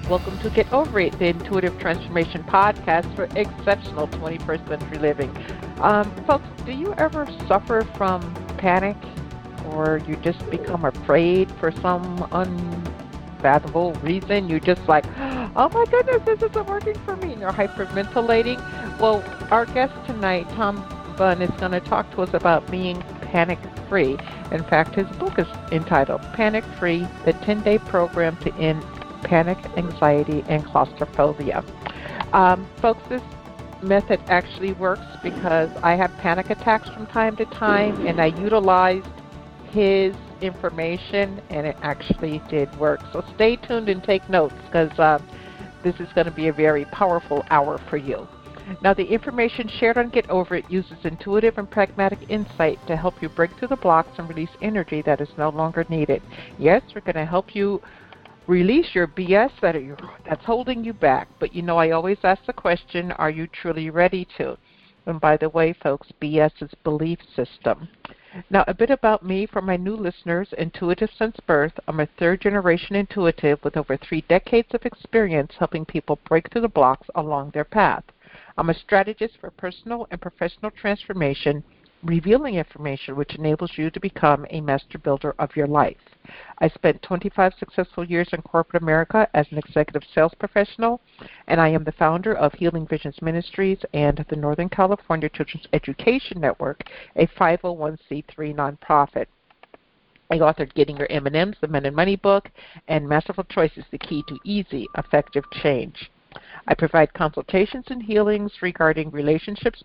Welcome to Get Over It, the Intuitive Transformation Podcast for exceptional 21st century living. Folks, do you ever suffer from panic or you just become afraid for some unfathomable reason? You're just like, oh my goodness, this isn't working for me, and you're hyperventilating. Well, our guest tonight, Tom Bunn, is going to talk to us about being panic-free. In fact, his book is entitled Panic-Free, the 10-Day Program to End Panic, Anxiety, and Claustrophobia. Folks, this method actually works because I have panic attacks from time to time, and I utilized his information, and it actually did work. So stay tuned and take notes because this is going to be a very powerful hour for you. Now, the information shared on Get Over It uses intuitive and pragmatic insight to help you break through the blocks and release energy that is no longer needed. Yes, we're going to help you release your BS that's holding you back. But you know, I always ask the question, are you truly ready to? And by the way, folks, BS is belief system. Now, a bit about me for my new listeners, intuitive since birth. I'm a third-generation intuitive with over 3 decades of experience helping people break through the blocks along their path. I'm a strategist for personal and professional transformation, revealing information which enables you to become a master builder of your life. I spent 25 successful years in corporate America as an executive sales professional, and I am the founder of Healing Visions Ministries and the Northern California Children's Education Network, a 501c3 nonprofit. I authored Getting Your M&Ms, the Men and Money book, and Masterful Choices, the Key to Easy, Effective Change. I provide consultations and healings regarding relationships,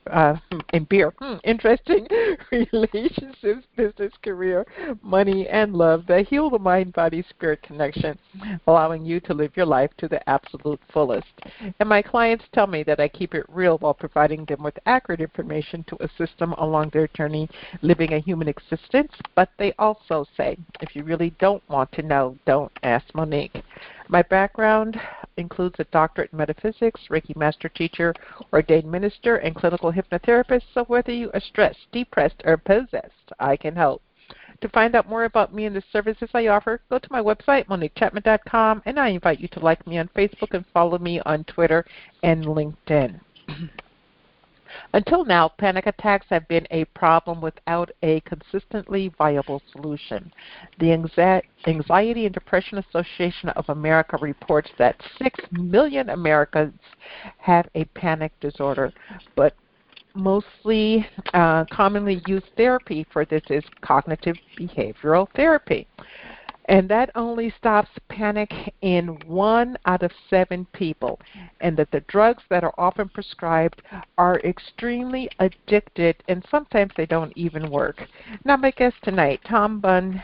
interesting relationships, business, career, money, and love that heal the mind-body-spirit connection, allowing you to live your life to the absolute fullest. And my clients tell me that I keep it real while providing them with accurate information to assist them along their journey living a human existence. But they also say, if you really don't want to know, don't ask Monique. My background includes a doctorate in metaphysics, Reiki master teacher, ordained minister, and clinical hypnotherapist, so whether you are stressed, depressed, or possessed, I can help. To find out more about me and the services I offer, go to my website, MoniqueChapman.com, and I invite you to like me on Facebook and follow me on Twitter and LinkedIn. Until now, panic attacks have been a problem without a consistently viable solution. The Anxiety and Depression Association of America reports that 6 million Americans have a panic disorder, but mostly commonly used therapy for this is cognitive behavioral therapy. And that only stops panic in 1 out of 7 people, and that the drugs that are often prescribed are extremely addicted, and sometimes they don't even work. Now, my guest tonight, Tom Bunn,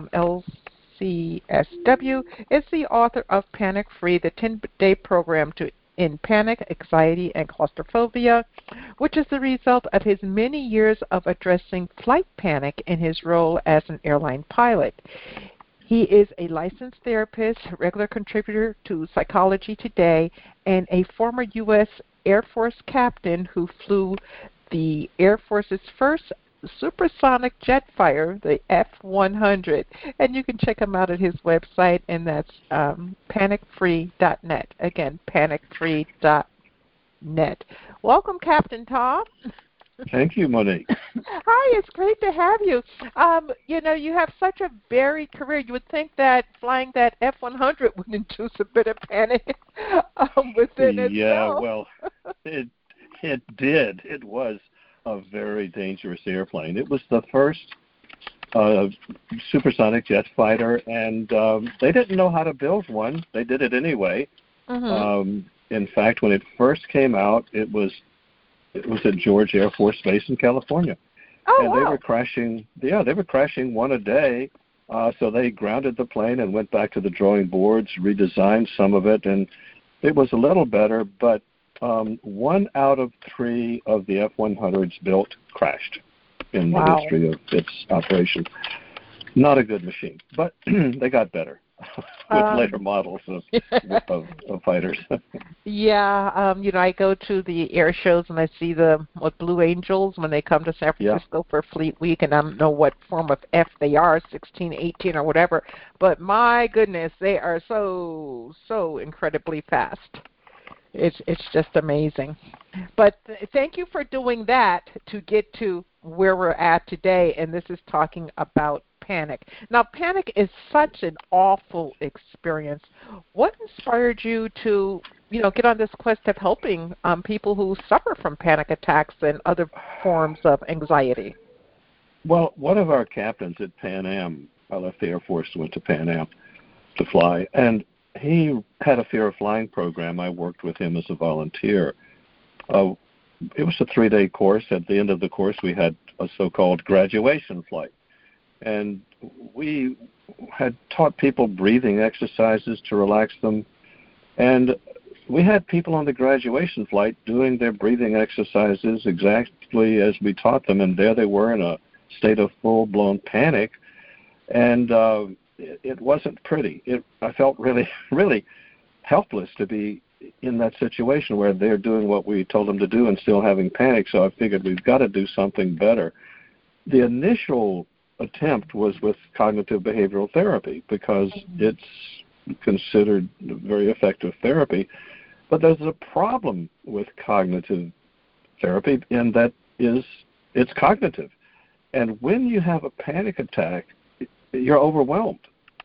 LCSW, is the author of Panic Free, the 10-Day Program to End Panic, Anxiety, and Claustrophobia, which is the result of his many years of addressing flight panic in his role as an airline pilot. He is a licensed therapist, regular contributor to Psychology Today, and a former U.S. Air Force captain who flew the Air Force's first supersonic jet fighter, the F-100. And you can check him out at his website, and that's panicfree.net. Again, panicfree.net. Welcome, Captain Tom. Thank you, Monique. Hi, it's great to have you. You know, you have such a varied career. You would think that flying that F-100 would induce a bit of panic within itself. Yeah, well, it did. It was a very dangerous airplane. It was the first supersonic jet fighter, and they didn't know how to build one. They did it anyway. Mm-hmm. In fact, when it first came out, it was at George Air Force Base in California. Oh, and wow. They were crashing one a day. So they grounded the plane and went back to the drawing boards, redesigned some of it, and it was a little better, but 1 out of 3 of the F-100s built crashed in the history of its operation. Not a good machine, but they got better. later models of fighters. Yeah, I go to the air shows and I see the Blue Angels when they come to San Francisco for Fleet Week, and I don't know what form of F they are, 16, 18, or whatever. But my goodness, they are so incredibly fast. It's just amazing. But thank you for doing that to get to where we're at today, and this is talking about panic. Now, panic is such an awful experience. What inspired you to, get on this quest of helping people who suffer from panic attacks and other forms of anxiety? Well, one of our captains at Pan Am, I left the Air Force, went to Pan Am to fly, and he had a fear of flying program. I worked with him as a volunteer. It was a 3-day course. At the end of the course, we had a so-called graduation flight. And we had taught people breathing exercises to relax them. And we had people on the graduation flight doing their breathing exercises exactly as we taught them. And there they were in a state of full-blown panic. And it wasn't pretty. I felt really, really helpless to be in that situation where they're doing what we told them to do and still having panic. So I figured we've got to do something better. The initial attempt was with cognitive behavioral therapy because it's considered very effective therapy. But there's a problem with cognitive therapy, and that is it's cognitive. And when you have a panic attack, you're overwhelmed.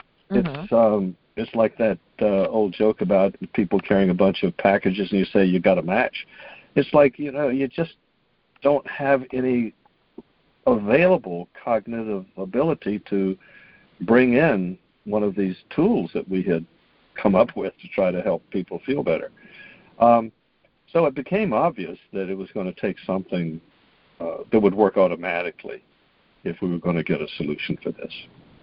It's like that old joke about people carrying a bunch of packages and you say you got a match. It's like, you just don't have any available cognitive ability to bring in one of these tools that we had come up with to try to help people feel better. So it became obvious that it was going to take something that would work automatically if we were going to get a solution for this.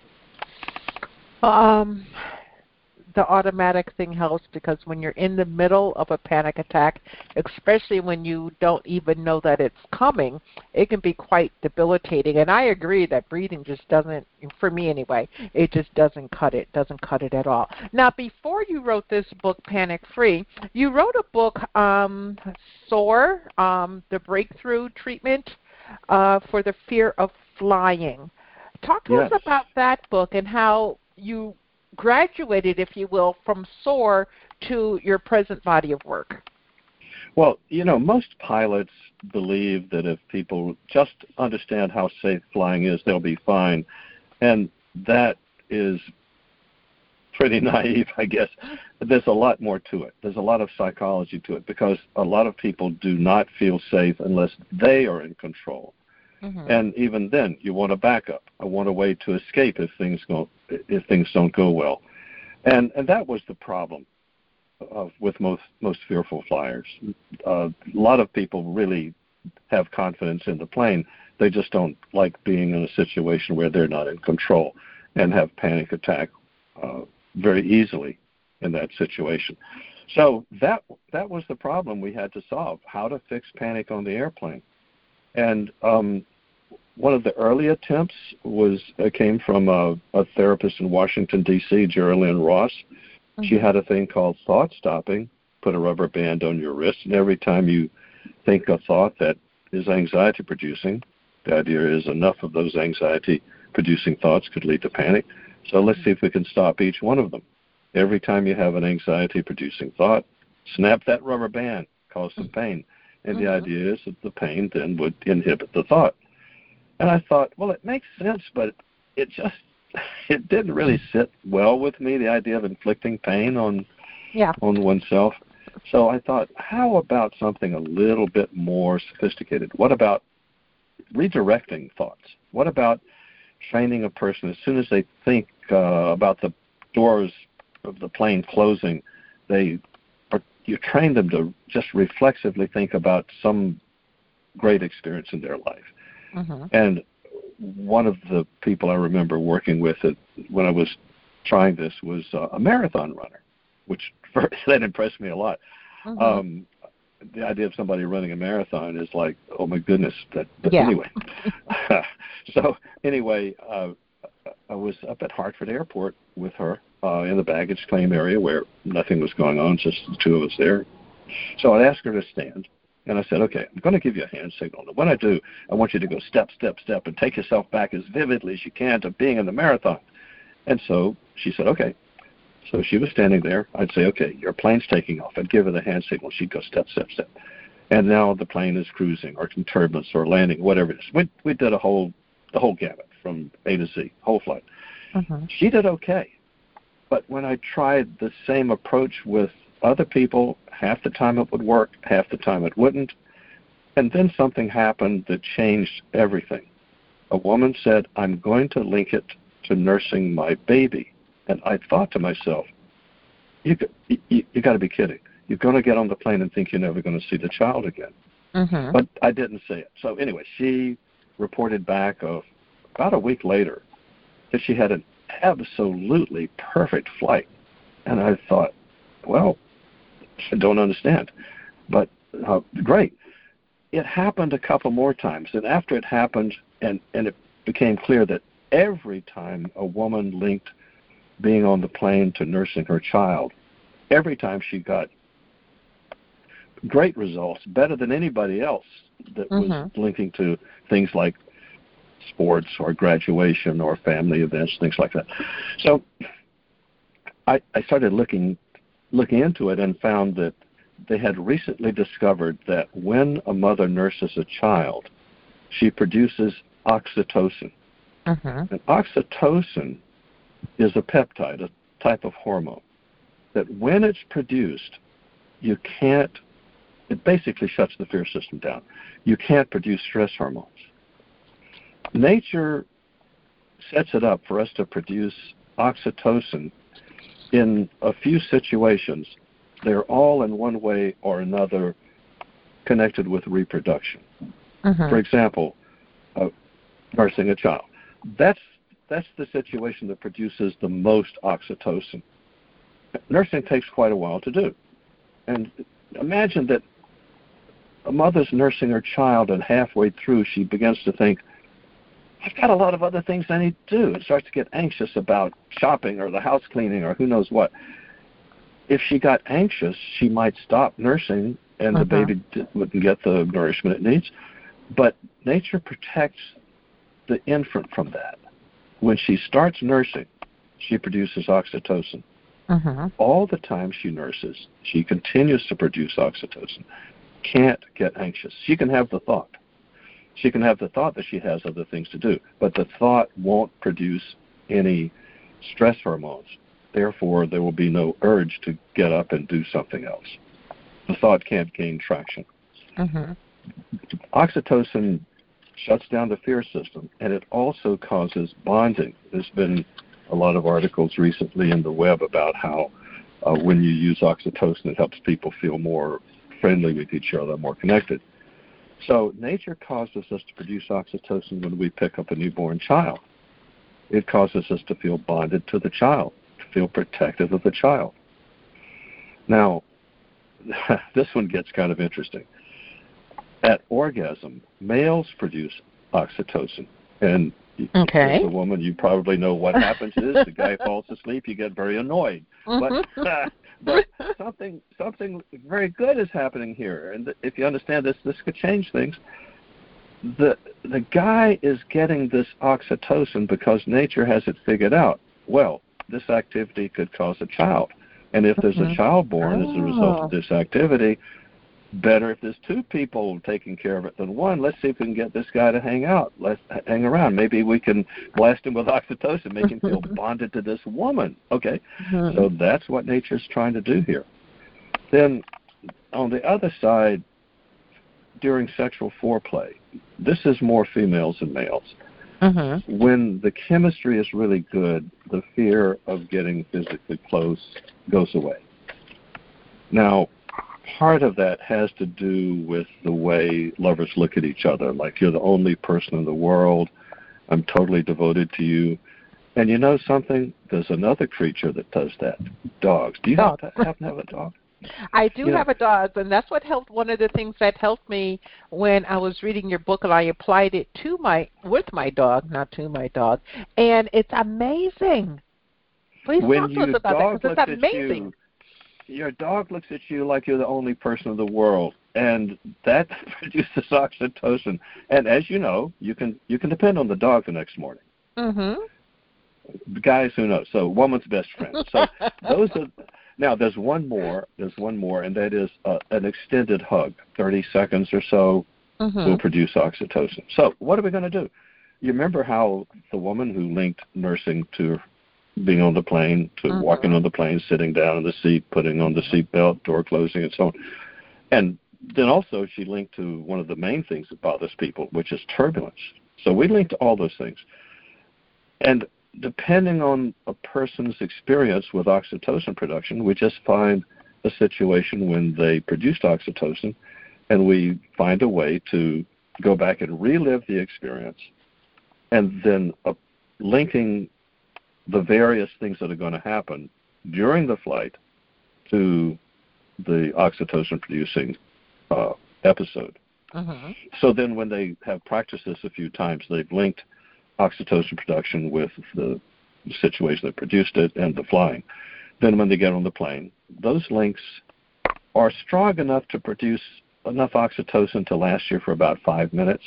The automatic thing helps because when you're in the middle of a panic attack, especially when you don't even know that it's coming, it can be quite debilitating. And I agree that breathing just doesn't, for me anyway, it just doesn't cut it at all. Now, before you wrote this book, Panic Free, you wrote a book, SOAR, the Breakthrough Treatment for the Fear of Flying. Talk to us about that book and how you graduated, if you will, from SOAR to your present body of work. Well, most pilots believe that if people just understand how safe flying is, they'll be fine. And that is pretty naive, I guess. There's a lot more to it. There's a lot of psychology to it because a lot of people do not feel safe unless they are in control. And even then, you want a backup. I want a way to escape if things don't go well. And that was the problem with most fearful flyers. A lot of people really have confidence in the plane. They just don't like being in a situation where they're not in control and have panic attack very easily in that situation. So that was the problem we had to solve: how to fix panic on the airplane. And one of the early attempts came from a therapist in Washington, D.C., Geraldine Ross. She had a thing called thought stopping. Put a rubber band on your wrist, and every time you think a thought that is anxiety-producing, the idea is enough of those anxiety-producing thoughts could lead to panic. So let's see if we can stop each one of them. Every time you have an anxiety-producing thought, snap that rubber band, cause some pain. And the idea is that the pain then would inhibit the thought. And I thought, well, it makes sense, but it didn't really sit well with me, the idea of inflicting pain on oneself. So I thought, how about something a little bit more sophisticated? What about redirecting thoughts? What about training a person as soon as they think about the doors of the plane closing, you train them to just reflexively think about some great experience in their life. And one of the people I remember working with when I was trying this was a marathon runner, which that impressed me a lot. The idea of somebody running a marathon is like, oh my goodness. Anyway. So anyway, I was up at Hartford Airport with her, in the baggage claim area where nothing was going on, just the two of us there. So I asked her to stand, and I said, okay, I'm going to give you a hand signal. And when I do, I want you to go step, step, step, and take yourself back as vividly as you can to being in the marathon. And so she said, okay. So she was standing there. I'd say, okay, your plane's taking off. I'd give her the hand signal. She'd go step, step, step. And now the plane is cruising or in turbulence or landing, whatever it is. We did the whole gamut from A to Z, whole flight. Mm-hmm. She did okay. But when I tried the same approach with other people, half the time it would work, half the time it wouldn't. And then something happened that changed everything. A woman said, I'm going to link it to nursing my baby. And I thought to myself, you got to be kidding. You're going to get on the plane and think you're never going to see the child again. Mm-hmm. But I didn't say it. So anyway, she reported back about a week later that she had an absolutely perfect flight. And I thought, well, I don't understand. But great. It happened a couple more times. And after it happened, and it became clear that every time a woman linked being on the plane to nursing her child, every time she got great results, better than anybody else that was linking to things like sports or graduation or family events, things like that. So I started looking into it and found that they had recently discovered that when a mother nurses a child, she produces oxytocin. Mm-hmm. And oxytocin is a peptide, a type of hormone, that when it's produced, it basically shuts the fear system down. You can't produce stress hormones. Nature sets it up for us to produce oxytocin in a few situations. They're all in one way or another connected with reproduction. Mm-hmm. For example, nursing a child. That's the situation that produces the most oxytocin. Nursing takes quite a while to do. And imagine that a mother's nursing her child, and halfway through she begins to think, I've got a lot of other things I need to do, and starts to get anxious about shopping or the house cleaning or who knows what. If she got anxious, she might stop nursing, and the baby wouldn't get the nourishment it needs. But nature protects the infant from that. When she starts nursing, she produces oxytocin. All the time she nurses, she continues to produce oxytocin. Can't get anxious. She can have the thought. She can have the thought that she has other things to do, but the thought won't produce any stress hormones. Therefore, there will be no urge to get up and do something else. The thought can't gain traction. Oxytocin shuts down the fear system, and it also causes bonding. There's been a lot of articles recently in the web about how when you use oxytocin, it helps people feel more friendly with each other, more connected. So nature causes us to produce oxytocin when we pick up a newborn child. It causes us to feel bonded to the child, to feel protective of the child. Now, this one gets kind of interesting. At orgasm, males produce oxytocin. And as a woman, you probably know what happens is the guy falls asleep, you get very annoyed. But something very good is happening here. And if you understand this could change things. The guy is getting this oxytocin because nature has it figured out. Well, this activity could cause a child. And if there's a child born as a result of this activity, better if there's two people taking care of it than one. Let's see if we can get this guy to hang out. Let's hang around. Maybe we can blast him with oxytocin, make him feel bonded to this woman. Okay, so that's what nature's trying to do here. Then on the other side, during sexual foreplay, this is more females than males. When the chemistry is really good, the fear of getting physically close goes away. Now, part of that has to do with the way lovers look at each other, like you're the only person in the world, I'm totally devoted to you. And you know something? There's another creature that does that, dogs. Do you happen to have a dog? I do have a dog, and that's what helped. One of the things that helped me when I was reading your book, and I applied it with my dog, not to my dog, and it's amazing. Please when talk to us your about that dog because looks it's at amazing. your dog looks at you like you're the only person in the world, and that produces oxytocin. And as you know, you can depend on the dog the next morning. Mm-hmm. Guys, who knows? So woman's best friend. So those are. Now there's one more, and that is an extended hug, 30 seconds or so, will produce oxytocin. So what are we going to do? You remember how the woman who linked nursing to being on the plane, to walking on the plane, sitting down in the seat, putting on the seatbelt, door closing, and so on. And then also she linked to one of the main things that bothers people, which is turbulence. So we linked to all those things. And depending on a person's experience with oxytocin production, we just find a situation when they produced oxytocin, and we find a way to go back and relive the experience, and then linking the various things that are going to happen during the flight to the oxytocin-producing episode. So then when they have practiced this a few times, they've linked oxytocin production with the situation that produced it and the flying. Then when they get on the plane, those links are strong enough to produce enough oxytocin to last you for about 5 minutes.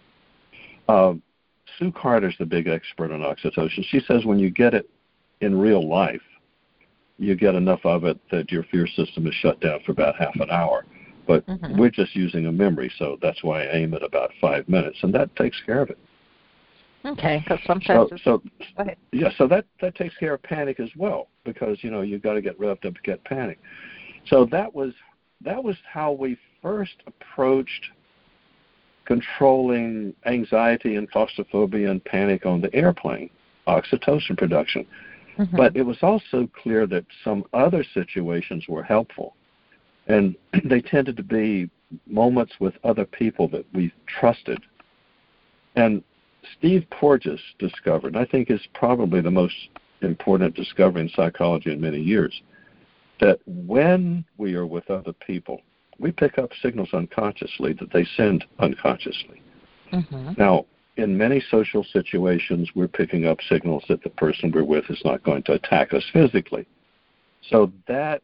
Sue Carter's the big expert on oxytocin. She says when you get it in real life, you get enough of it that your fear system is shut down for about half an hour. But we're just using a memory, so that's why I aim at about 5 minutes, and that takes care of it. Okay, because sometimes so that takes care of panic as well, because you've got to get revved up to get panic. So that was how we first approached controlling anxiety and claustrophobia and panic on the airplane, oxytocin production. But it was also clear that some other situations were helpful, and they tended to be moments with other people that we trusted. And Steve Porges discovered, I think is probably the most important discovery in psychology in many years, that when we are with other people, we pick up signals unconsciously that they send unconsciously. Now, in many social situations, we're picking up signals that the person we're with is not going to attack us physically. So that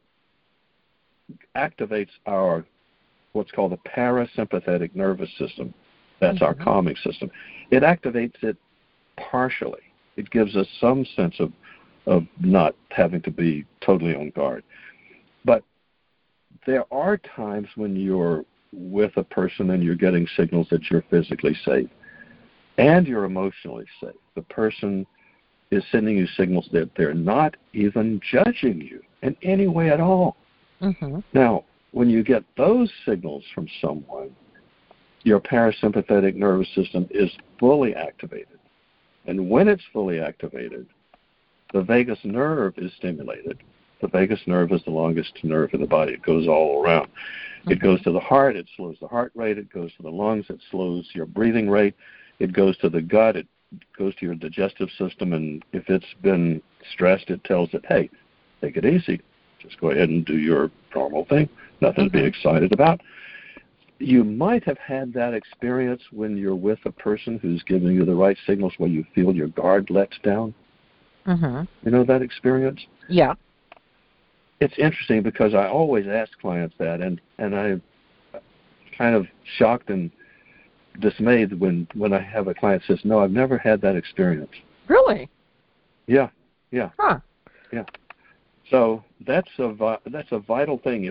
activates our what's called the parasympathetic nervous system. That's our calming system. It activates it partially. It gives us some sense of not having to be totally on guard. But there are times when you're with a person and you're getting signals that you're physically safe and you're emotionally safe. The person is sending you signals that they're not even judging you in any way at all. Now, when you get those signals from someone, your parasympathetic nervous system is fully activated. And when it's fully activated, the vagus nerve is stimulated. The vagus nerve is the longest nerve in the body. It goes all around. It goes to the heart. It slows the heart rate. It goes to the lungs. It slows your breathing rate. It goes to the gut. It goes to your digestive system. And if it's been stressed, it tells it, hey, take it easy. Just go ahead and do your normal thing. Nothing to be excited about. You might have had that experience when you're with a person who's giving you the right signals where you feel your guard lets down. You know that experience? Yeah. It's interesting because I always ask clients that, and I'm kind of shocked and dismayed when I have a client says, no, I've never had that experience. Really? Yeah. Huh. Yeah. So that's a vital thing.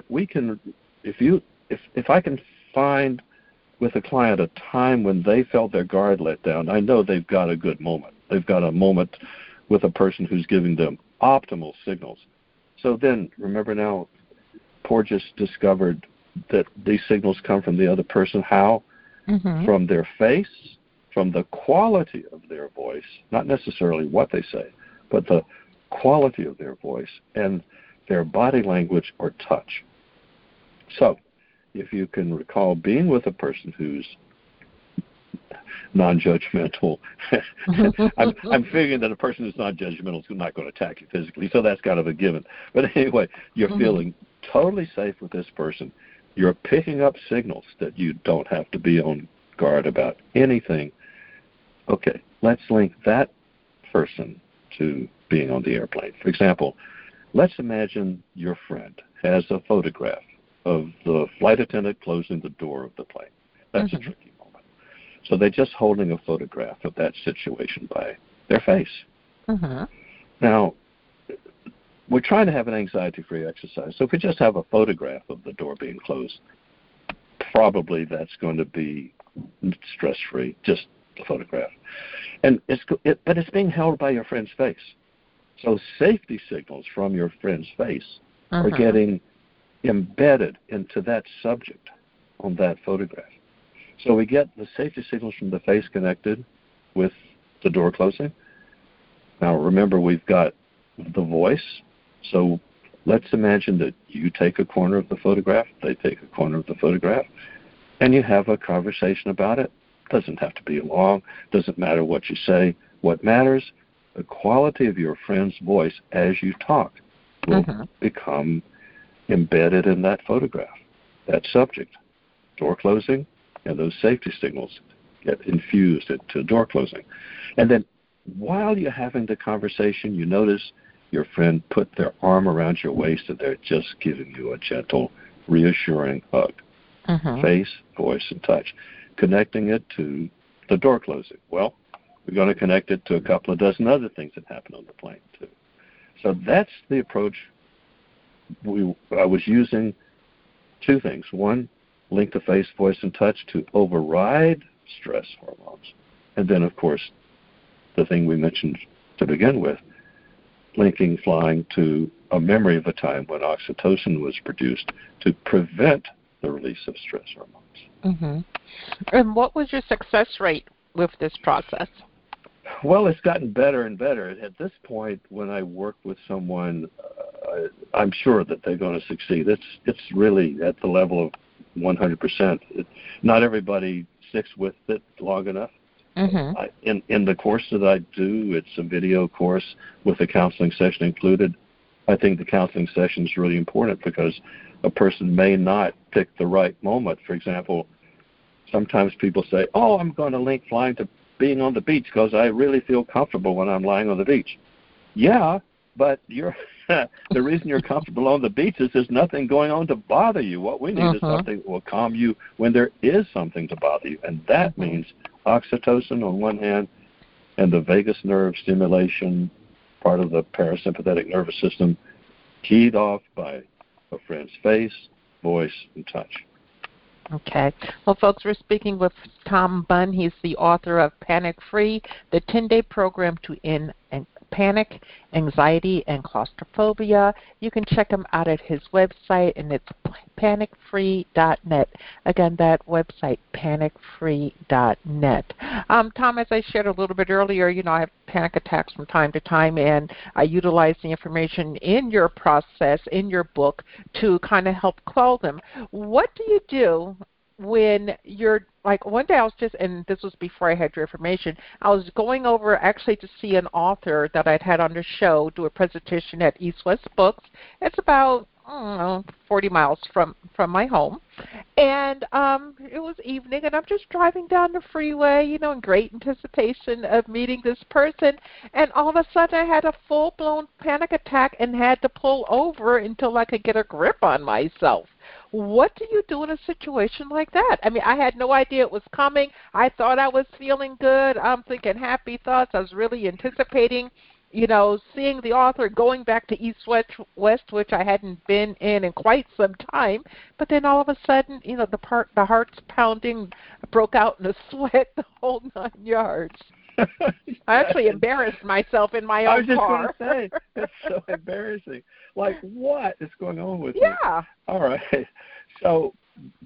If I can find with a client a time when they felt their guard let down, I know they've got a good moment. They've got a moment with a person who's giving them optimal signals. So then, remember now, Porges discovered that these signals come from the other person. How? From their face, from the quality of their voice, not necessarily what they say, but the quality of their voice and their body language or touch. So, if you can recall being with a person who's non-judgmental, I'm figuring that a person who's non-judgmental is not going to attack you physically, so that's kind of a given. But anyway, you're feeling totally safe with this person. You're picking up signals that you don't have to be on guard about anything. Okay, let's link that person to being on the airplane. For example, let's imagine your friend has a photograph of the flight attendant closing the door of the plane. That's a tricky moment. So they're just holding a photograph of that situation by their face. Now, we're trying to have an anxiety-free exercise. So if we just have a photograph of the door being closed, probably that's going to be stress-free, just a photograph. But it's being held by your friend's face. So safety signals from your friend's face are getting embedded into that subject on that photograph. So we get the safety signals from the face connected with the door closing. Now remember, we've got the voice. So let's imagine that you take a corner of the photograph, they take a corner of the photograph, and you have a conversation about it. Doesn't have to be long. Doesn't matter what you say. What matters, the quality of your friend's voice as you talk will become embedded in that photograph, that subject. Door closing, and those safety signals get infused into door closing. And then while you're having the conversation, you notice your friend put their arm around your waist and they're just giving you a gentle, reassuring hug. Face, voice, and touch. Connecting it to the door closing. Well, we're going to connect it to a couple of dozen other things that happen on the plane, too. So that's the approach. I was using two things. One, link the face, voice, and touch to override stress hormones. And then, of course, the thing we mentioned to begin with, linking flying to a memory of a time when oxytocin was produced to prevent the release of stress hormones. And what was your success rate with this process? Well, it's gotten better and better. At this point, when I work with someone, I'm sure that they're going to succeed. It's really at the level of 100%. Not everybody sticks with it long enough. In the course that I do, it's a video course with a counseling session included. I think the counseling session is really important because a person may not pick the right moment. For example, sometimes people say, oh, I'm going to link flying to being on the beach because I really feel comfortable when I'm lying on the beach. Yeah, but you're the reason you're comfortable on the beach is there's nothing going on to bother you. What we need is something that will calm you when there is something to bother you. And that means oxytocin on one hand and the vagus nerve stimulation, part of the parasympathetic nervous system, keyed off by a friend's face, voice, and touch. Okay. Well, folks, we're speaking with Tom Bunn. He's the author of Panic Free, the 10-day program to end panic, anxiety, and claustrophobia. You can check him out at his website, and it's panicfree.net. Again, that website, panicfree.net. Tom, as I shared a little bit earlier, I have panic attacks from time to time, and I utilize the information in your process, in your book, to kind of help quell them. What do you do when you're, like, one day I was just, and this was before I had your information, I was going over actually to see an author that I'd had on the show do a presentation at East West Books. It's about, 40 miles from my home. And it was evening, and I'm just driving down the freeway, in great anticipation of meeting this person. And all of a sudden I had a full-blown panic attack and had to pull over until I could get a grip on myself. What do you do in a situation like that? I mean, I had no idea it was coming. I thought I was feeling good. I'm thinking happy thoughts. I was really anticipating, seeing the author, going back to East West, which I hadn't been in quite some time. But then all of a sudden, the heart's pounding, broke out in a sweat, the whole 9 yards. I actually embarrassed myself in my own car. I was just going to say, it's so embarrassing. Like, what is going on with you? Yeah. All right. So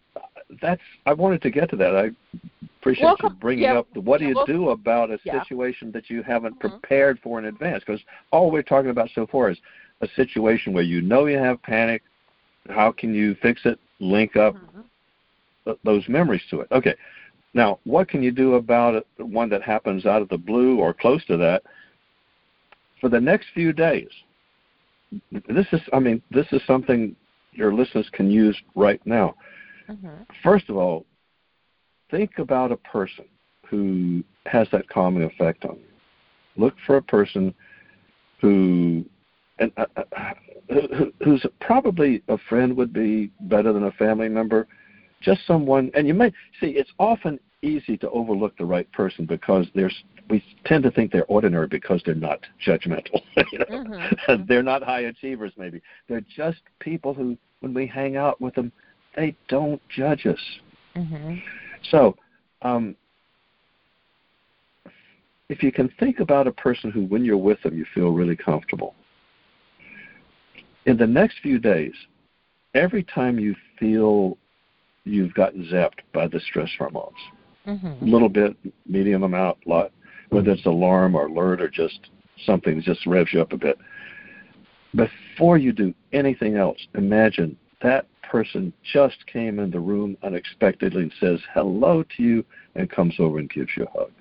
I wanted to get to that. I appreciate you bringing up what do you do about a situation that you haven't prepared for in advance? Because all we're talking about so far is a situation where you have panic. How can you fix it? Link up those memories to it. Okay. Now, what can you do about it, one that happens out of the blue or close to that? For the next few days, this is something your listeners can use right now. First of all, think about a person who has that calming effect on you. Look for a person who and who's probably a friend would be better than a family member, just someone. And you may see it's often easy to overlook the right person because we tend to think they're ordinary because they're not judgmental. They're not high achievers maybe. They're just people who, when we hang out with them, they don't judge us. So if you can think about a person who, when you're with them, you feel really comfortable, in the next few days, every time you feel you've gotten zapped by the stress hormones, a little bit, medium amount, lot, whether it's alarm or alert or just something that just revs you up a bit, before you do anything else, imagine that person just came in the room unexpectedly and says hello to you and comes over and gives you a hug.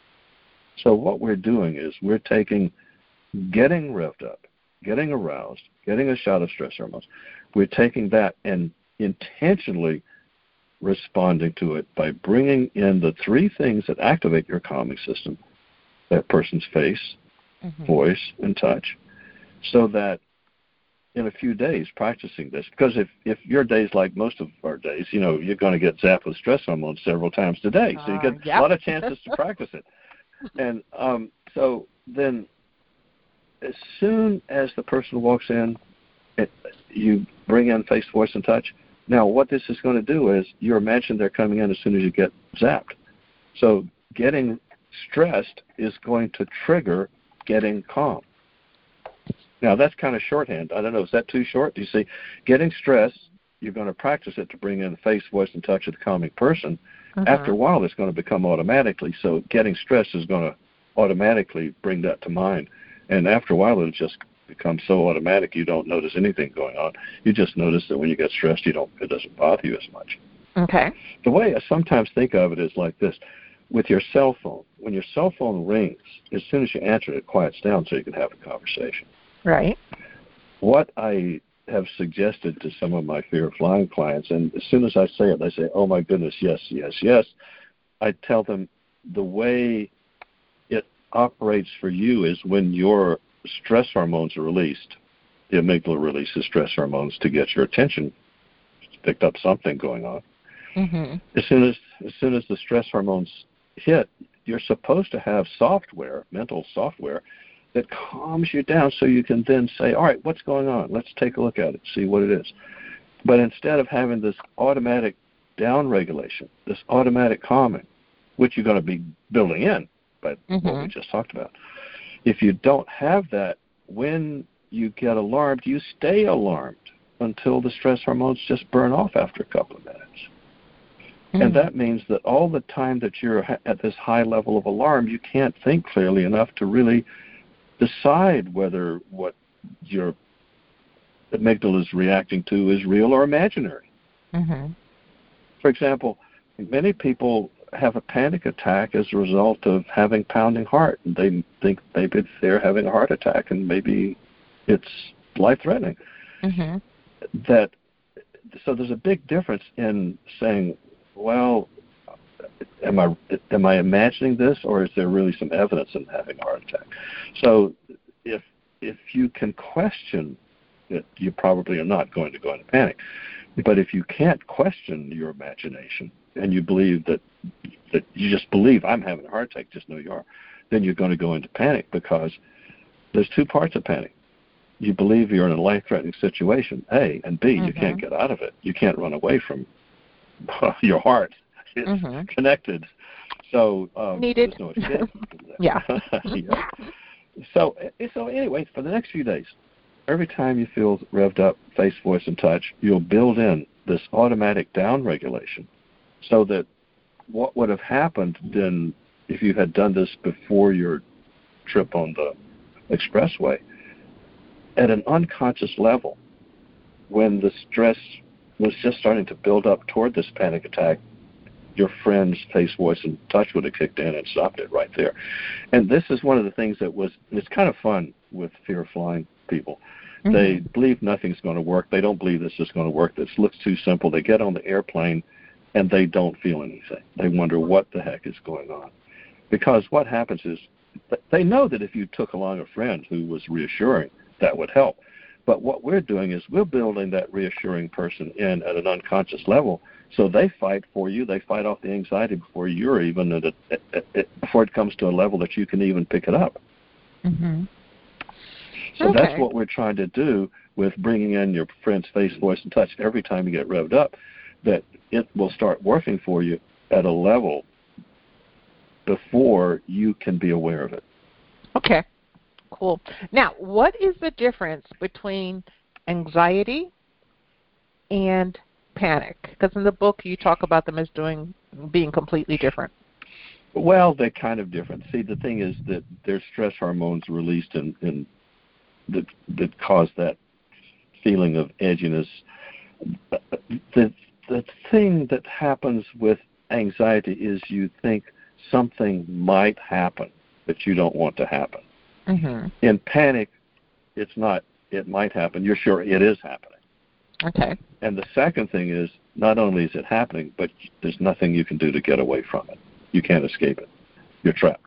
So what we're doing is we're taking getting revved up, getting aroused, getting a shot of stress hormones. We're taking that and intentionally responding to it by bringing in the three things that activate your calming system, that person's face, voice, and touch, so that in a few days practicing this, because if your day's like most of our days, you're going to get zapped with stress hormones several times today, so you get a lot of chances to practice it. And so then as soon as the person walks in, you bring in face, voice, and touch. Now, what this is going to do is you imagine they're coming in as soon as you get zapped. So getting stressed is going to trigger getting calm. Now, that's kind of shorthand. I don't know. Is that too short? Do you see? Getting stressed, you're going to practice it to bring in face, voice, and touch of the calming person. After a while, it's going to become automatically. So getting stressed is going to automatically bring that to mind. And after a while, it'll just become so automatic you don't notice anything going on. You just notice that when you get stressed, it doesn't bother you as much. Okay. The way I sometimes think of it is like this. With your cell phone, when your cell phone rings, as soon as you answer it, it quiets down so you can have a conversation. Right. What I have suggested to some of my fear of flying clients, and as soon as I say it, they say, oh my goodness, yes, yes, yes. I tell them the way it operates for you is when your stress hormones are released. The amygdala releases stress hormones to get your attention. It's picked up something going on. As soon as the stress hormones hit, you're supposed to have software, mental software, that calms you down so you can then say, all right, what's going on? Let's take a look at it, see what it is. But instead of having this automatic downregulation, this automatic calming, which you're going to be building in by what we just talked about, if you don't have that, when you get alarmed, you stay alarmed until the stress hormones just burn off after a couple of minutes. And that means that all the time that you're at this high level of alarm, you can't think clearly enough to really decide whether what your amygdala is reacting to is real or imaginary. For example, many people have a panic attack as a result of having pounding heart. And they think maybe they're having a heart attack and maybe it's life-threatening. So there's a big difference in saying, well, am I imagining this, or is there really some evidence in having a heart attack? So if you can question it, you probably are not going to go into panic. But if you can't question your imagination and you believe that you just believe I'm having a heart attack, just know you are, then you're going to go into panic, because there's two parts of panic. You believe you're in a life-threatening situation, A, and B, you can't get out of it. You can't run away from your heart. It's connected. So needed. There's no escape. Yeah. So anyway, for the next few days, every time you feel revved up, face, voice, and touch, you'll build in this automatic down-regulation, so that what would have happened then if you had done this before your trip on the expressway, at an unconscious level, when the stress was just starting to build up toward this panic attack, your friend's face, voice, and touch would have kicked in and stopped it right there. And this is one of the things it's kind of fun with fear of flying people. They believe nothing's going to work. They don't believe this is going to work. This looks too simple. They get on the airplane and they don't feel anything. They wonder what the heck is going on. Because what happens is they know that if you took along a friend who was reassuring, that would help. But what we're doing is we're building that reassuring person in at an unconscious level, so they fight for you. They fight off the anxiety before you're even before it comes to a level that you can even pick it up. Mm-hmm. So that's what we're trying to do with bringing in your friend's face, voice, and touch every time you get revved up, that it will start working for you at a level before you can be aware of it. Okay, cool. Now, what is the difference between anxiety and panic? Because in the book you talk about them as being completely different. Well, they're kind of different. See, the thing is that there's stress hormones released in that cause that feeling of edginess. The thing that happens with anxiety is you think something might happen that you don't want to happen. Mm-hmm. In panic, it's not it might happen. You're sure it is happening. Okay. And the second thing is, not only is it happening, but there's nothing you can do to get away from it. You can't escape it. You're trapped.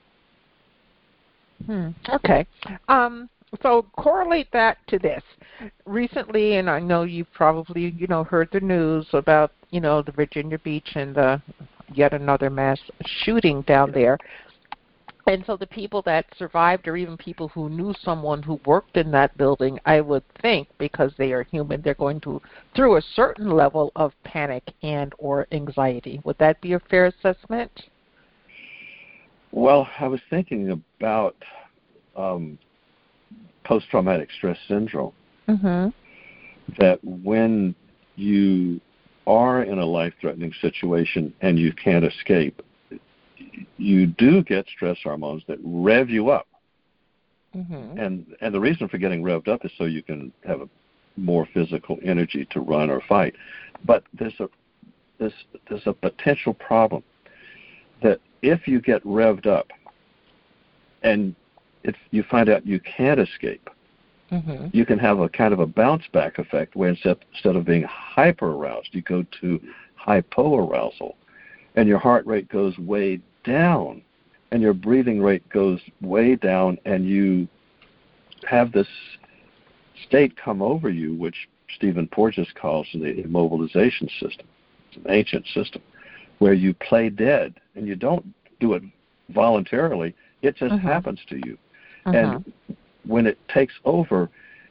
Okay. So correlate that to this. Recently, and I know you've probably, heard the news about, the Virginia Beach and the yet another mass shooting down there. And so the people that survived, or even people who knew someone who worked in that building, I would think, because they are human, they're going through a certain level of panic and or anxiety. Would that be a fair assessment? Well, I was thinking about post-traumatic stress syndrome, that when you are in a life-threatening situation and you can't escape, you do get stress hormones that rev you up. And the reason for getting revved up is so you can have a more physical energy to run or fight. But there's a potential problem that if you get revved up and if you find out you can't escape, you can have a kind of a bounce back effect where instead of being hyper aroused, you go to hypoarousal, and your heart rate goes way down and your breathing rate goes way down, and you have this state come over you, which Stephen Porges calls the immobilization system. It's an ancient system where you play dead, and you don't do it voluntarily. It just happens to you. And when it takes over,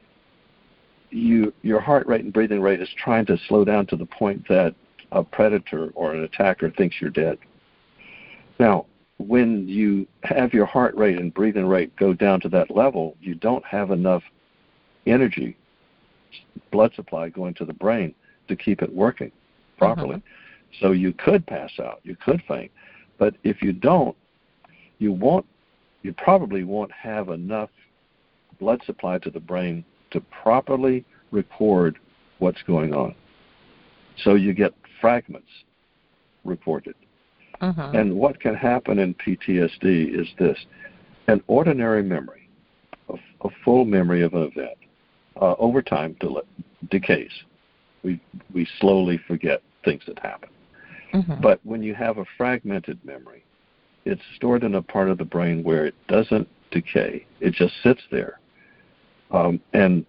your heart rate and breathing rate is trying to slow down to the point that a predator or an attacker thinks you're dead. Now, when you have your heart rate and breathing rate go down to that level, you don't have enough energy, blood supply going to the brain to keep it working properly. So you could pass out, you could faint. But if you don't, you probably won't have enough blood supply to the brain to properly record what's going on. So you get fragments recorded. And what can happen in PTSD is this: an ordinary memory, a full memory of an event, over time decays. We slowly forget things that happen. But when you have a fragmented memory, it's stored in a part of the brain where it doesn't decay. It just sits there. And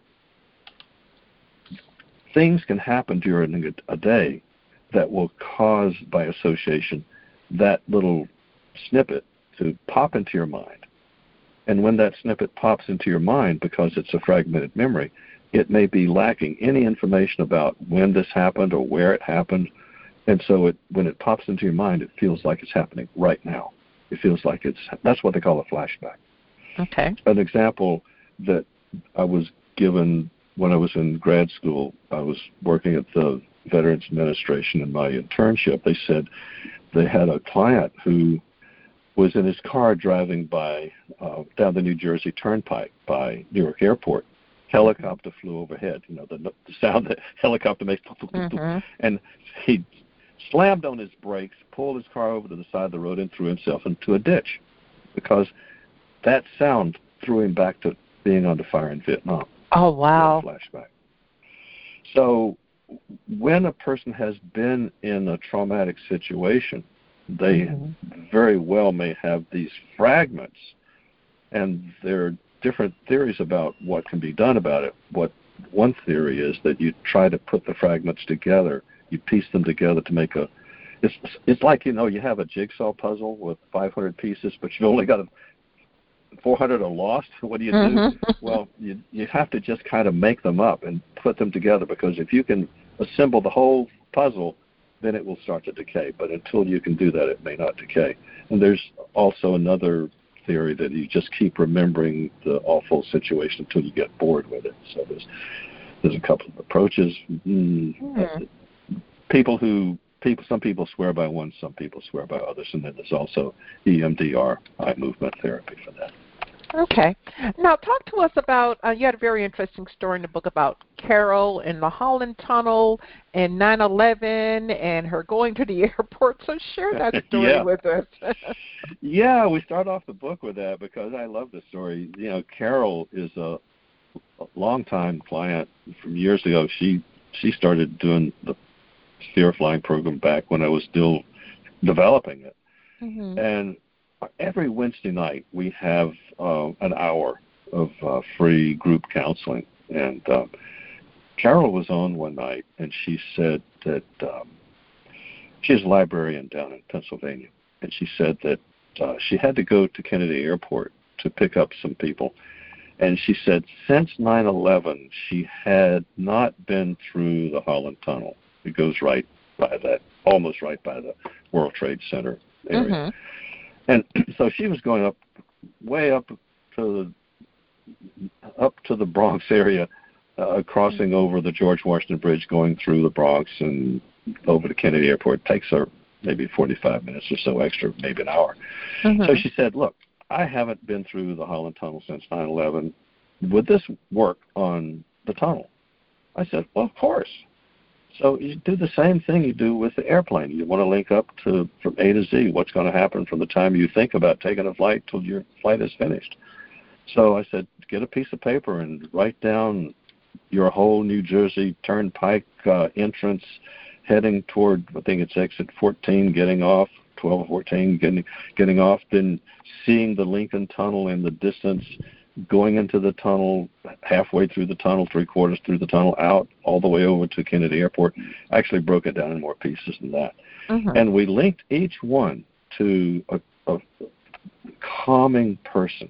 things can happen during a day that will cause, by association, that little snippet to pop into your mind. And when that snippet pops into your mind, because it's a fragmented memory, it may be lacking any information about when this happened or where it happened. And so when it pops into your mind, it feels like it's happening right now. It feels like that's what they call a flashback. Okay. An example that I was given when I was in grad school, I was working at the Veterans Administration in my internship. They said they had a client who was in his car driving by down the New Jersey Turnpike by Newark Airport. Helicopter flew overhead, the sound that helicopter makes, and he slammed on his brakes, pulled his car over to the side of the road, and threw himself into a ditch because that sound threw him back to being under fire in Vietnam. Oh, wow. Flashback. So when a person has been in a traumatic situation, they very well may have these fragments And there are different theories about what can be done about it. What one theory is that you try to put the fragments together, you piece them together to make it's like, you have a jigsaw puzzle with 500 pieces, but you've only got 400 are lost. What do you do? Well, you have to just kind of make them up and put them together, because if you can assemble the whole puzzle, then it will start to decay. But until you can do that, it may not decay. And there's also another theory that you just keep remembering the awful situation until you get bored with it. So there's a couple of approaches. Some people swear by one, some people swear by others, and then there's also EMDR, eye movement therapy, for that. Okay. Now, talk to us about, you had a very interesting story in the book about Carol in the Holland Tunnel and 9/11 and her going to the airport. So share that story with us. Yeah, we start off the book with that because I love the story. Carol is a longtime client from years ago. She started doing the Fear Flying program back when I was still developing it. Mm-hmm. And every Wednesday night we have an hour of free group counseling. And Carol was on one night, and she said that she's a librarian down in Pennsylvania. And she said that she had to go to Kennedy Airport to pick up some people. And she said since 9/11, she had not been through the Holland Tunnel. It goes right by that, almost right by the World Trade Center area. Mm-hmm. And so she was going way up to the Bronx area, crossing over the George Washington Bridge, going through the Bronx and over to Kennedy Airport. It takes her maybe 45 minutes or so extra, maybe an hour. Mm-hmm. So she said, look, I haven't been through the Holland Tunnel since 9/11. Would this work on the tunnel? I said, well, of course. So you do the same thing you do with the airplane. You want to link up from A to Z, what's going to happen from the time you think about taking a flight till your flight is finished. So I said, get a piece of paper and write down your whole New Jersey Turnpike entrance, heading toward, I think it's exit 14, getting off, 12 or 14, getting off, then seeing the Lincoln Tunnel in the distance, going into the tunnel, halfway through the tunnel, three-quarters through the tunnel, out all the way over to Kennedy Airport. I actually broke it down in more pieces than that. Mm-hmm. And we linked each one to a calming person.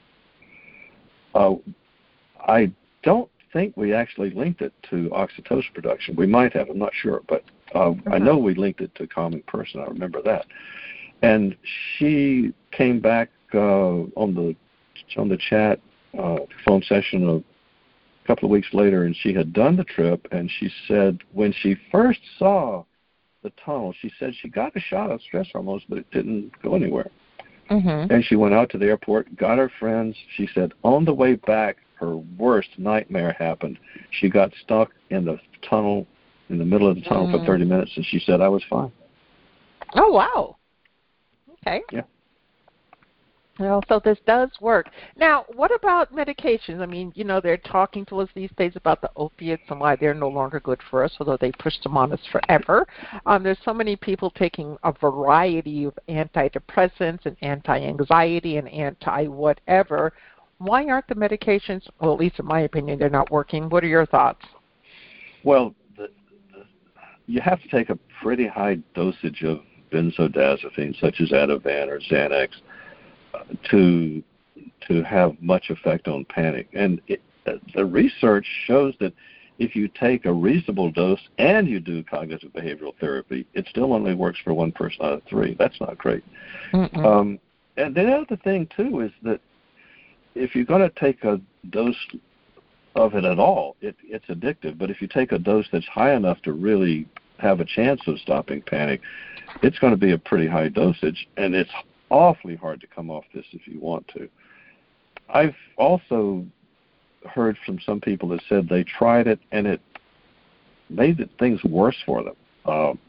I don't think we actually linked it to oxytocin production. We might have, I'm not sure, but I know we linked it to a calming person. I remember that. And she came back on the chat phone session a couple of weeks later, and she had done the trip, and she said when she first saw the tunnel, she said she got a shot of stress hormones, but it didn't go anywhere. Mm-hmm. And she went out to the airport, got her friends. She said on the way back, her worst nightmare happened. She got stuck in the tunnel, in the middle of the tunnel for 30 minutes, and she said, I was fine. Oh, wow. Okay. Yeah. Well, so this does work. Now, what about medications? I mean, they're talking to us these days about the opiates and why they're no longer good for us, although they pushed them on us forever. There's so many people taking a variety of antidepressants and anti-anxiety and anti-whatever. Why aren't the medications, well, at least in my opinion, they're not working? What are your thoughts? Well, you have to take a pretty high dosage of benzodiazepine, such as Ativan or Xanax, to have much effect on panic. And the research shows that if you take a reasonable dose and you do cognitive behavioral therapy, it still only works for one person out of three. That's not great. And the other thing, too, is that if you're going to take a dose of it at all, it's addictive. But if you take a dose that's high enough to really have a chance of stopping panic, it's going to be a pretty high dosage, and it's awfully hard to come off this if you want to. I've also heard from some people that said they tried it and it made things worse for them.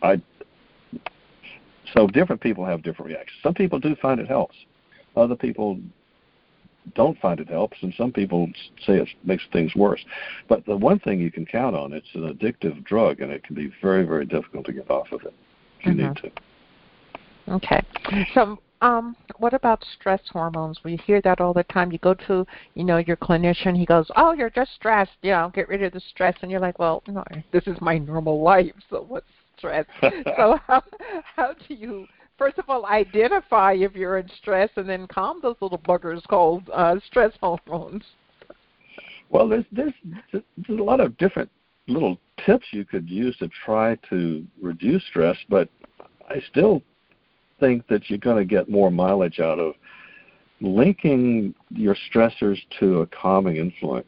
So different people have different reactions. Some people do find it helps. Other people don't find it helps, and some people say it makes things worse. But the one thing you can count on, it's an addictive drug, and it can be very, very difficult to get off of it if you need to. Okay. So What about stress hormones? We hear that all the time. You go to, your clinician. He goes, "Oh, you're just stressed. Get rid of the stress." And you're like, "Well, no, this is my normal life. So what's stress?" So how do you, first of all, identify if you're in stress, and then calm those little buggers called stress hormones? Well, there's a lot of different little tips you could use to try to reduce stress, but I still think that you're going to get more mileage out of linking your stressors to a calming influence.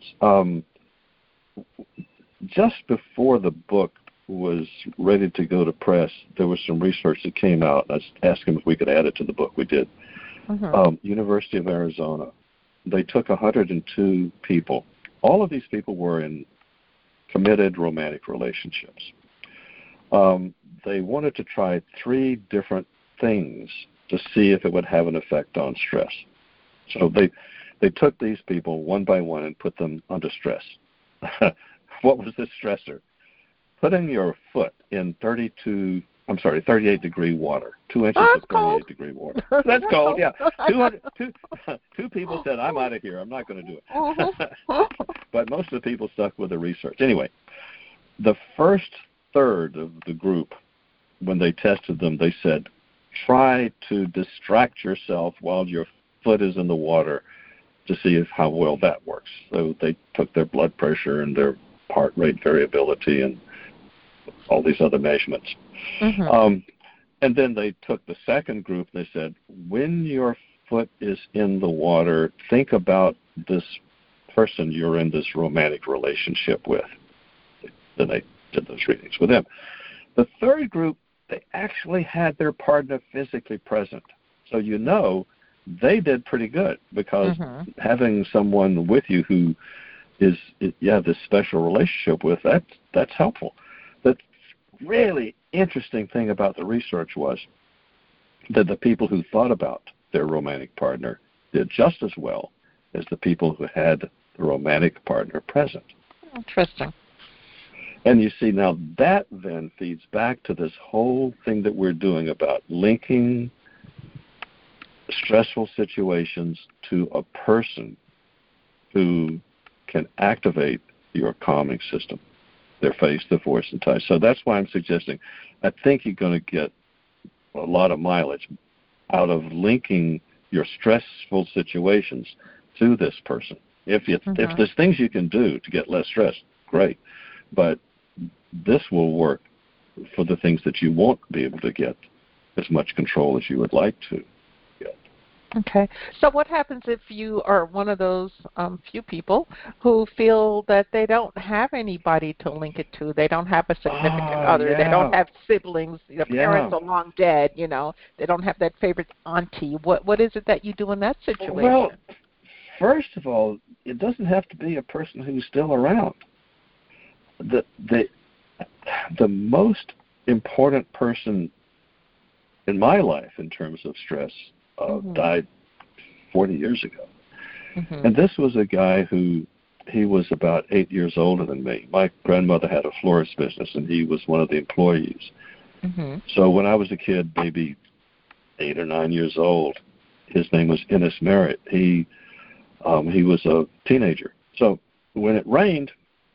Just before the book was ready to go to press, there was some research that came out. I asked him if we could add it to the book. We did. University of Arizona. They took 102 people. All of these people were in committed romantic relationships. They wanted to try 3 different things to see if it would have an effect on stress. So they took these people one by one and put them under stress. What was the stressor? Putting your foot in 38-degree water, 2 inches of 38-degree water. That's cold, yeah. 2 people said, "I'm out of here. I'm not going to do it." But most of the people stuck with the research. Anyway, the first third of the group, when they tested them, they said, try to distract yourself while your foot is in the water to see how well that works. So they took their blood pressure and their heart rate variability and all these other measurements. And then they took the second group and they said, when your foot is in the water, think about this person you're in this romantic relationship with. Then they did those readings with them. The third group, they actually had their partner physically present. So they did pretty good because having someone with you who you have this special relationship with, that's helpful. The really interesting thing about the research was that the people who thought about their romantic partner did just as well as the people who had the romantic partner present. Interesting. And you see, now that then feeds back to this whole thing that we're doing about linking stressful situations to a person who can activate your calming system, their face, their voice, and touch. So that's why I'm suggesting, I think you're going to get a lot of mileage out of linking your stressful situations to this person. If there's things you can do to get less stress, great. But this will work for the things that you won't be able to get as much control as you would like to get. Okay. So what happens if you are one of those few people who feel that they don't have anybody to link it to? They don't have a significant other. Yeah. They don't have siblings. The parents are long dead. They don't have that favorite auntie. What is it that you do in that situation? Well, first of all, it doesn't have to be a person who's still around. The most important person in my life in terms of stress died 40 years ago. And this was a guy he was about 8 years older than me. My grandmother had a florist business, and he was one of the employees. So when I was a kid, maybe 8 or 9 years old, his name was Ennis Merritt. He was a teenager. So when it rained,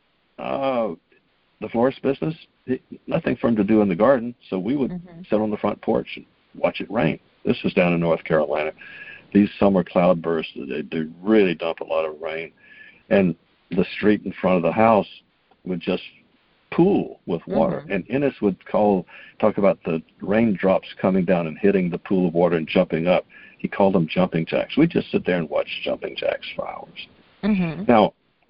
the florist business, nothing for him to do in the garden, so we would sit on the front porch and watch it rain. This was down in North Carolina. These summer cloudbursts, they really dump a lot of rain, and the street in front of the house would just pool with water. And Ennis would talk about the raindrops coming down and hitting the pool of water and jumping up. He called them jumping jacks. We'd just sit there and watch jumping jacks for hours. Now,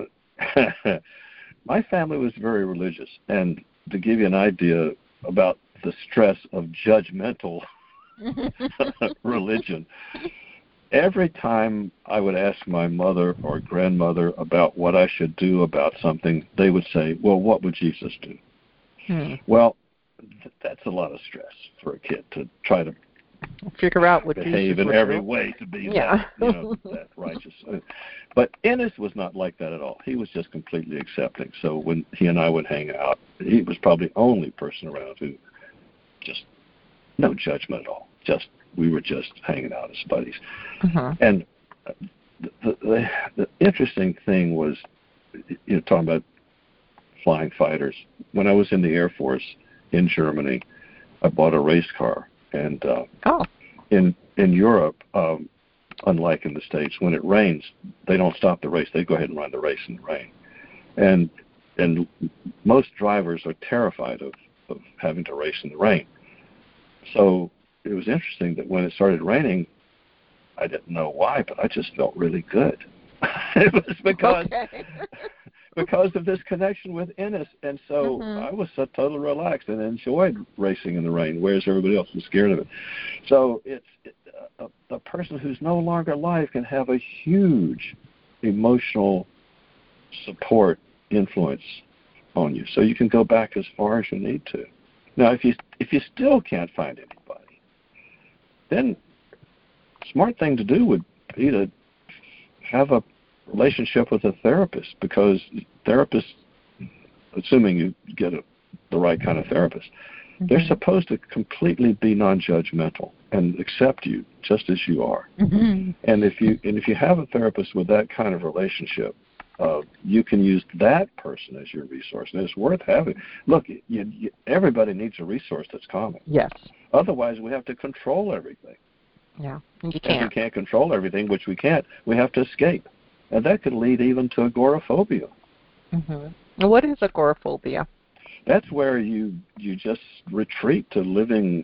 my family was very religious, and to give you an idea about the stress of judgmental religion, every time I would ask my mother or grandmother about what I should do about something, they would say, well, what would Jesus do? Well, that's a lot of stress for a kid to try to figure out what behave in every way to be that righteous. But Ennis was not like that at all. He was just completely accepting. So when he and I would hang out, he was probably the only person around who just no judgment at all. Just we were just hanging out as buddies. Mm-hmm. And the interesting thing was, talking about flying fighters. When I was in the Air Force in Germany, I bought a race car, and in Europe, unlike in the States, when it rains, they don't stop the race. They go ahead and run the race in the rain. And most drivers are terrified of having to race in the rain. So it was interesting that when it started raining, I didn't know why, but I just felt really good. It was because of this connection with Ennis, and so I was so totally relaxed and enjoyed racing in the rain, whereas everybody else was scared of it. So a person who's no longer alive can have a huge emotional support influence on you. So you can go back as far as you need to. Now, if you still can't find anybody, then smart thing to do would be to have a relationship with a therapist, because therapists, assuming you get the right kind of therapist, they're supposed to completely be non-judgmental and accept you just as you are. And if you have a therapist with that kind of relationship, you can use that person as your resource, and it's worth having. Look, everybody needs a resource that's common. Yes. Otherwise, we have to control everything. Yeah, and you can't. If we can't control everything, which we can't, we have to escape. And that could lead even to agoraphobia. And what is agoraphobia? That's where you just retreat to living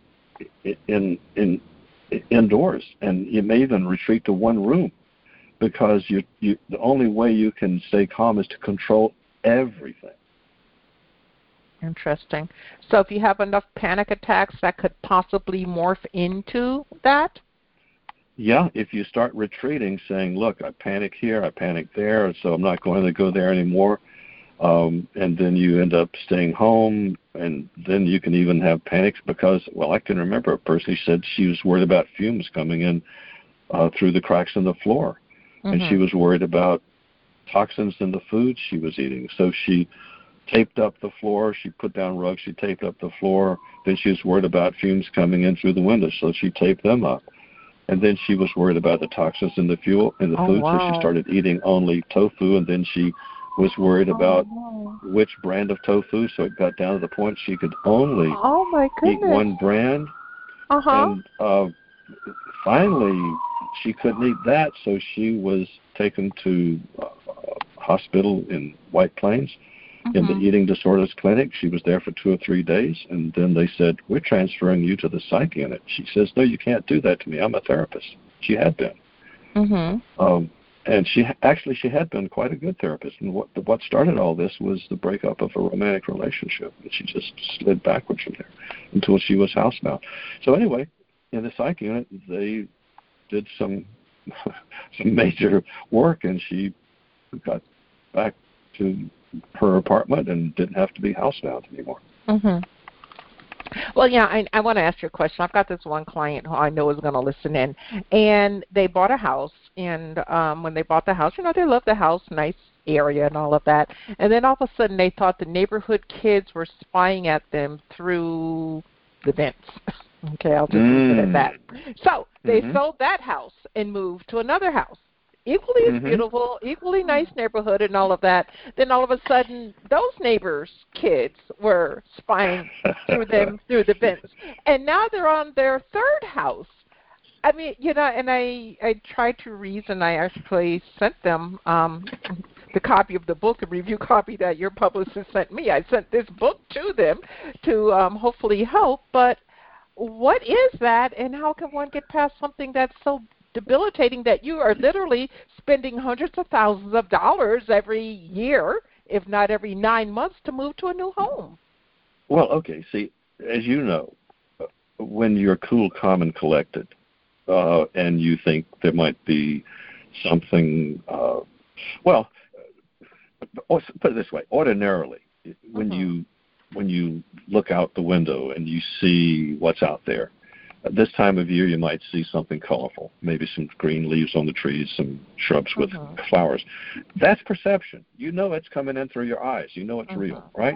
indoors, and you may even retreat to one room, because the only way you can stay calm is to control everything. Interesting. So if you have enough panic attacks, that could possibly morph into that? Yeah, if you start retreating, saying, look, I panic here, I panic there, so I'm not going to go there anymore, and then you end up staying home, and then you can even have panics because, I can remember a person who said she was worried about fumes coming in through the cracks in the floor, and she was worried about toxins in the food she was eating. So she taped up the floor, she put down rugs, she taped up the floor, then she was worried about fumes coming in through the windows, so she taped them up. And then she was worried about the toxins in the food, so she started eating only tofu, and then she was worried about which brand of tofu, so it got down to the point she could only eat one brand. And finally, she couldn't eat that, so she was taken to a hospital in White Plains in the eating disorders clinic. She was there for 2 or 3 days, and then they said, we're transferring you to the psych unit. She says, no, you can't do that to me. I'm a therapist. She had been. And she had been quite a good therapist. And what started all this was the breakup of a romantic relationship. And she just slid backwards from there until she was housebound. So anyway, in the psych unit, they did some major work, and she got back to her apartment and didn't have to be housebound anymore. Well, yeah, I want to ask you a question. I've got this one client who I know is going to listen in, and they bought a house, and when they bought the house, they loved the house, nice area and all of that, and then all of a sudden they thought the neighborhood kids were spying at them through the vents. Okay, I'll just leave it at that. So they sold that house and moved to another house. Equally as beautiful, equally nice neighborhood and all of that. Then all of a sudden, those neighbors' kids were spying through them through the vents. And now they're on their third house. I mean, and I tried to reason. I actually sent them the copy of the book, the review copy that your publicist sent me. I sent this book to them to hopefully help. But what is that, and how can one get past something that's so debilitating that you are literally spending hundreds of thousands of dollars every year, if not every 9 months, to move to a new home? Well, okay, see, as you know, when you're cool, calm, and collected, and you think there might be something, put it this way, ordinarily, when you look out the window and you see what's out there, this time of year, you might see something colorful, maybe some green leaves on the trees, some shrubs with flowers. That's perception. You know it's coming in through your eyes. You know it's real, right?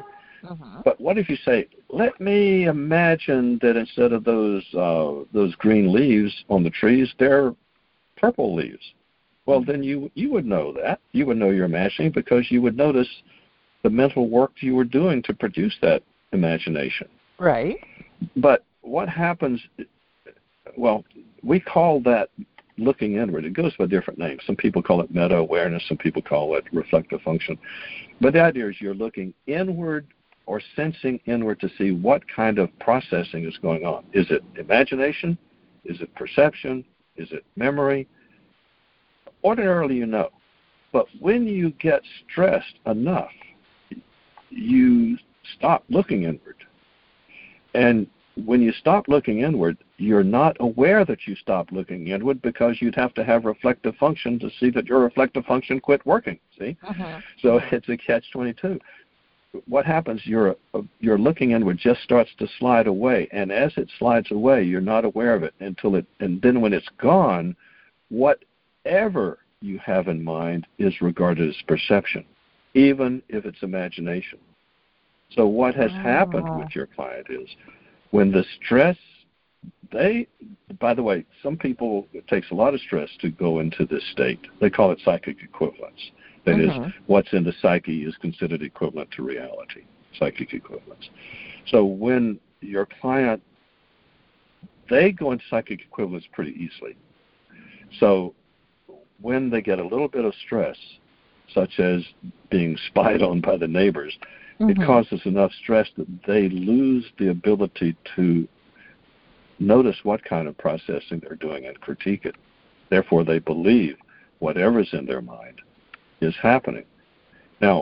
But what if you say, let me imagine that instead of those green leaves on the trees, they're purple leaves. Well, then you would know that. You would know you're imagining because you would notice the mental work you were doing to produce that imagination. Right. But what happens, well, we call that looking inward. It goes by different names. Some people call it meta-awareness. Some people call it reflective function. But the idea is you're looking inward or sensing inward to see what kind of processing is going on. Is it imagination? Is it perception? Is it memory? Ordinarily, you know. But when you get stressed enough, you stop looking inward. And when you stop looking inward, you're not aware that you stopped looking inward because you'd have to have reflective function to see that your reflective function quit working, see? So it's a catch-22. What happens, your looking inward just starts to slide away, and as it slides away, you're not aware of it and then when it's gone, whatever you have in mind is regarded as perception, even if it's imagination. So what has happened with your client is when the stress, by the way, some people, it takes a lot of stress to go into this state. They call it psychic equivalence. That is, what's in the psyche is considered equivalent to reality, psychic equivalence. So when your client, they go into psychic equivalence pretty easily. So when they get a little bit of stress, such as being spied on by the neighbors, it causes enough stress that they lose the ability to notice what kind of processing they're doing and critique it. Therefore, they believe whatever's in their mind is happening. Now,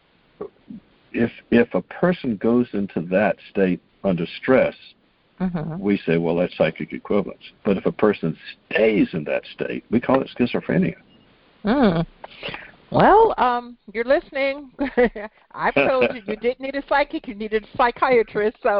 if a person goes into that state under stress, we say, well, that's psychic equivalence. But if a person stays in that state, we call it schizophrenia. Well, you're listening. I've told you didn't need a psychic, you needed a psychiatrist. So,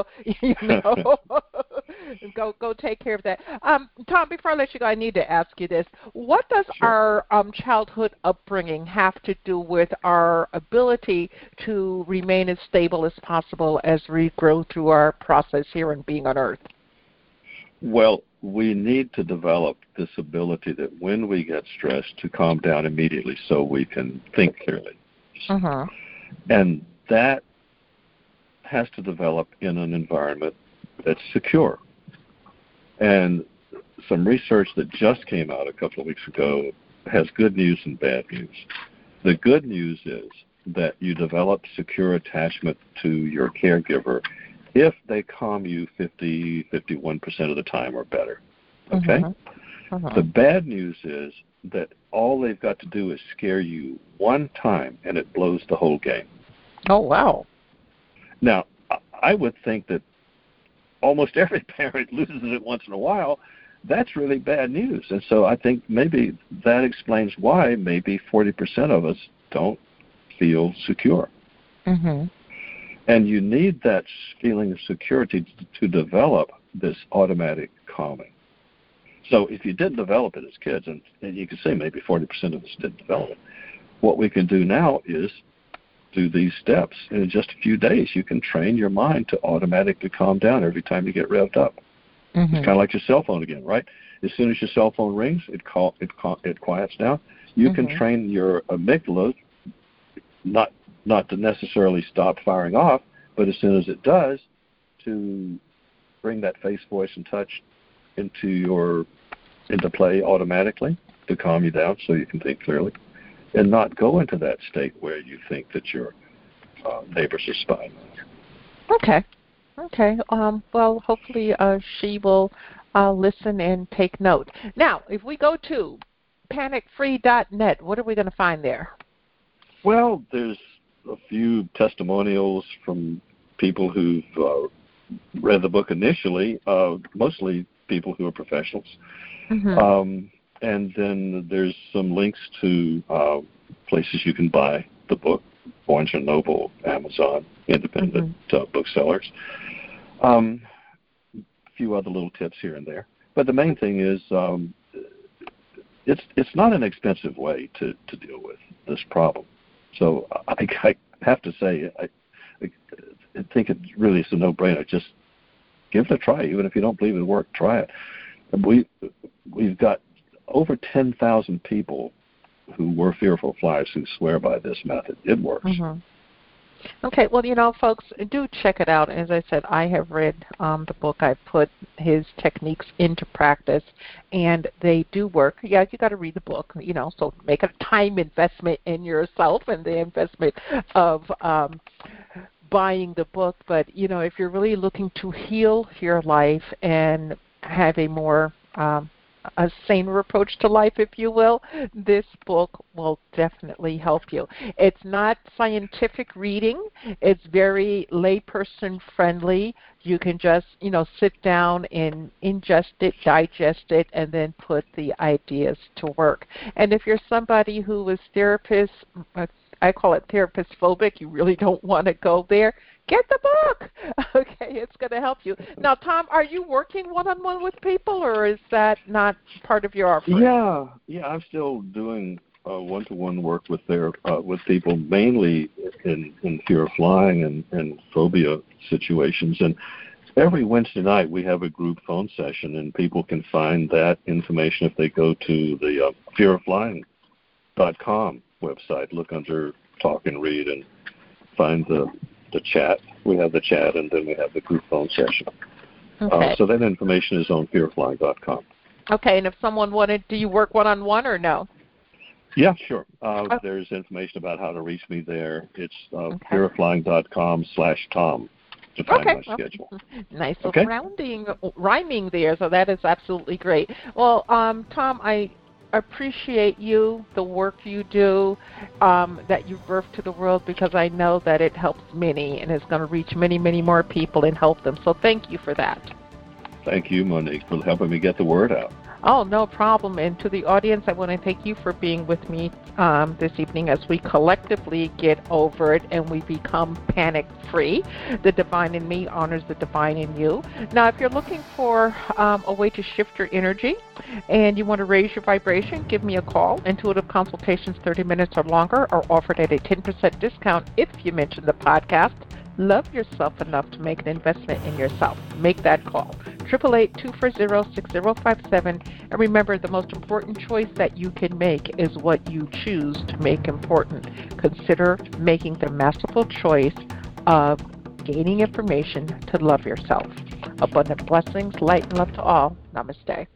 go take care of that. Tom, before I let you go, I need to ask you this. What does our childhood upbringing have to do with our ability to remain as stable as possible as we grow through our process here and being on Earth? Well, we need to develop this ability that when we get stressed to calm down immediately so we can think clearly. And that has to develop in an environment that's secure. And some research that just came out a couple of weeks ago has good news and bad news. The good news is that you develop secure attachment to your caregiver if they calm you 51% of the time or better. Okay? The bad news is that all they've got to do is scare you one time and it blows the whole game. Oh, wow. Now, I would think that almost every parent loses it once in a while. That's really bad news. And so I think maybe that explains why maybe 40% of us don't feel secure. And you need that feeling of security to develop this automatic calming. So if you didn't develop it as kids, and you can say maybe 40% of us didn't develop it, what we can do now is do these steps. And in just a few days, you can train your mind to automatically calm down every time you get revved up. It's kind of like your cell phone again, right? As soon as your cell phone rings, it quiets down. You can train your amygdala not to necessarily stop firing off, but as soon as it does, to bring that face, voice, and touch into play automatically to calm you down so you can think clearly and not go into that state where you think that your neighbors are spying on you. Okay. Well, hopefully she will listen and take note. Now, if we go to panicfree.net, what are we going to find there? Well, there's a few testimonials from people who've read the book initially, mostly people who are professionals. And then there's some links to places you can buy the book, Barnes & Noble, Amazon, independent booksellers. A few other little tips here and there. But the main thing is it's not an expensive way to deal with this problem. So I have to say, think it really is a no-brainer. Just give it a try. Even if you don't believe it worked, try it. We've got over 10,000 people who were fearful flyers who swear by this method. It works. Mm-hmm. Okay, well, folks, do check it out. As I said, I have read the book. I've put his techniques into practice, and they do work. Yeah, you got to read the book, so make a time investment in yourself and the investment of buying the book. But, if you're really looking to heal your life and have a more a saner approach to life, if you will, this book will definitely help you. It's not scientific reading. It's very layperson friendly. You can just, sit down and ingest it, digest it, and then put the ideas to work. And if you're somebody who is I call it therapist phobic, you really don't want to go there, get the book. Okay, it's going to help you. Now, Tom, are you working one-on-one with people, or is that not part of your offering? Yeah, I'm still doing one-to-one work with people, mainly in fear of flying and phobia situations. And every Wednesday night we have a group phone session, and people can find that information if they go to the fearoflying.com website, look under Talk and Read, and find the chat. We have the chat, and then we have the group phone session. Okay. So that information is on fearoflying.com. Okay, and if someone wanted, do you work one-on-one or no? Yeah, sure. There's information about how to reach me there. It's fearoflying.com/Tom to find my schedule. Nice little rhyming there, so that is absolutely great. Well, Tom, I appreciate you, the work you do, that you birth to the world, because I know that it helps many and is going to reach many, many more people and help them. So thank you for that. Thank you, Monique, for helping me get the word out. Oh, no problem. And to the audience, I want to thank you for being with me this evening as we collectively get over it and we become panic-free. The divine in me honors the divine in you. Now, if you're looking for a way to shift your energy and you want to raise your vibration, give me a call. Intuitive consultations, 30 minutes or longer, are offered at a 10% discount if you mention the podcast. Love yourself enough to make an investment in yourself. Make that call. 888-240-6057. And remember, the most important choice that you can make is what you choose to make important. Consider making the masterful choice of gaining information to love yourself. Abundant blessings, light, and love to all. Namaste.